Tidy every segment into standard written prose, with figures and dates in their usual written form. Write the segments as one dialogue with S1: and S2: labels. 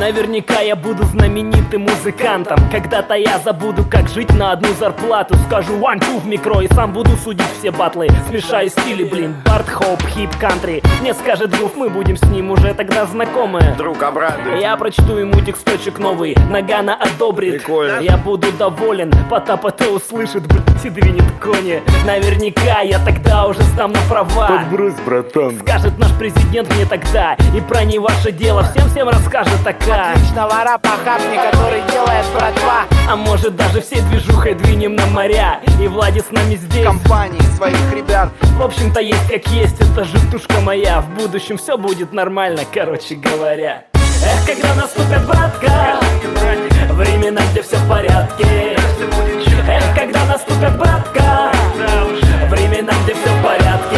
S1: Наверняка я буду знаменитым музыкантом. Когда-то я забуду, как жить на одну зарплату. Скажу one, two в микро и сам буду судить все батлы. Смешаю стили, блин, бард, хоуп, хип, кантри. Мне скажет друг, мы будем с ним уже тогда знакомы.
S2: Друг обрадует.
S1: Я прочту ему тексточек новый, Нагана одобрит.
S2: Прикольно.
S1: Я буду доволен, Потапа-то услышит, блядь, и двинет кони. Наверняка я тогда уже сдам на права.
S2: Подбрось, братан.
S1: Скажет наш президент мне тогда, и про не ваше дело всем расскажет такая.
S3: Отличного рэпа хапни, который делает братва.
S1: А может даже всей движухой двинем на моря. И Влади с нами здесь.
S3: Компании своих ребят.
S1: В общем-то есть как есть, это житушка моя. В будущем все будет нормально, короче говоря. Эх, когда наступит, братка, времена, где все в порядке. Эх, когда наступит, братка, времена, где все в порядке.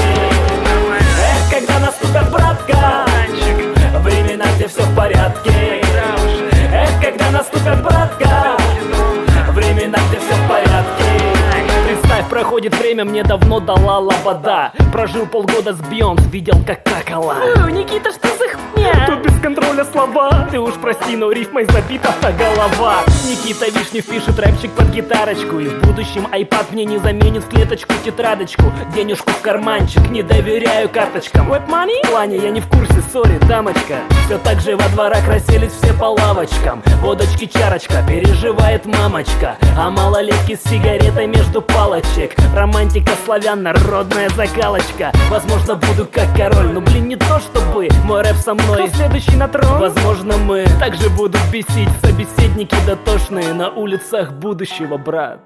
S1: Эх, когда наступит, братка, времена, где все в порядке. Эх, когда наступит, братка, времена, где все в порядке. Представь, проходит время, мне давно дала лобода. Прожил полгода с Бейонс, видел как какала. Никита, что за хуйня? Тут без контроля слова. Ты уж прости, но рифмой забита голова. Никита Вишнев пишет рэпчик под гитарочку. И в будущем iPad мне не заменит в клеточку тетрадочку. Денежку в карманчик, не доверяю карточкам. Web money? В плане я не в курсе, сори, дамочка. Все так же во дворах расселись все по лавочкам. Водочки чарочка, переживает мамочка. А малолетки с сигаретой между палочек. Романтика славян, народная закалочка. Возможно, буду как король, но блин, не то чтобы мой рэп со мной. Кто следующий на трон? Возможно, мы также будут бесить собеседники дотошные на улицах будущего, брат.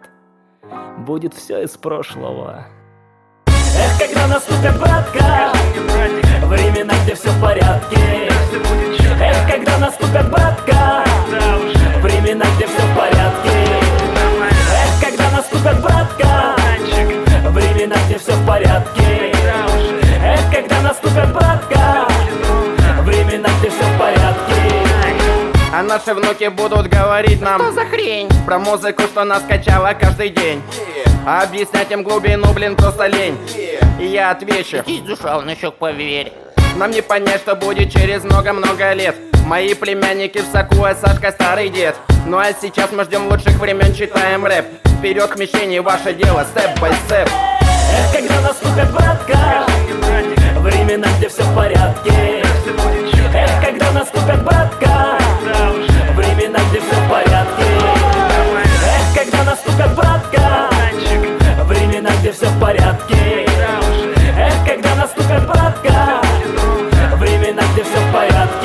S1: Будет все из прошлого. Эх, когда наступит, братка, времена, где все в порядке. Эх, когда наступит, братка, времена, где все в порядке. Эх, когда наступит, братка, времена, где все в порядке. Эх, когда наступит, братка, времена, где все в порядке.
S2: А наши внуки будут говорить нам:
S3: Что за хрень?
S2: про музыку, что нас качала каждый день. А объяснять им глубину, блин, просто лень. И я отвечу:
S3: Здесь душа, на щек поверь.
S2: нам не понять, что будет через много-много лет. Мои племянники в соку, а Сашка старый дед. Ну а сейчас мы ждем лучших времен, читаем рэп. Вперед к мишени, ваше дело, степ-бай-степ.
S1: Эх, когда наступит, братка, времена, где все в порядке. Эх, когда наступит, братка, времена, где все в порядке. Эх, когда наступит, братка, времена, где все в порядке. Эх, когда наступит, братка, времена, где все в порядке.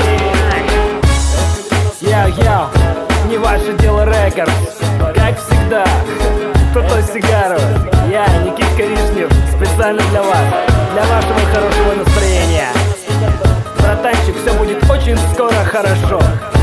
S1: Йоу-йоу, не ваше дело рекорд. Как всегда, кто-то сигару. Я, Никитка Вишнев, специально для вас, для вашего хорошего настроения. Братанчик, все будет очень скоро хорошо.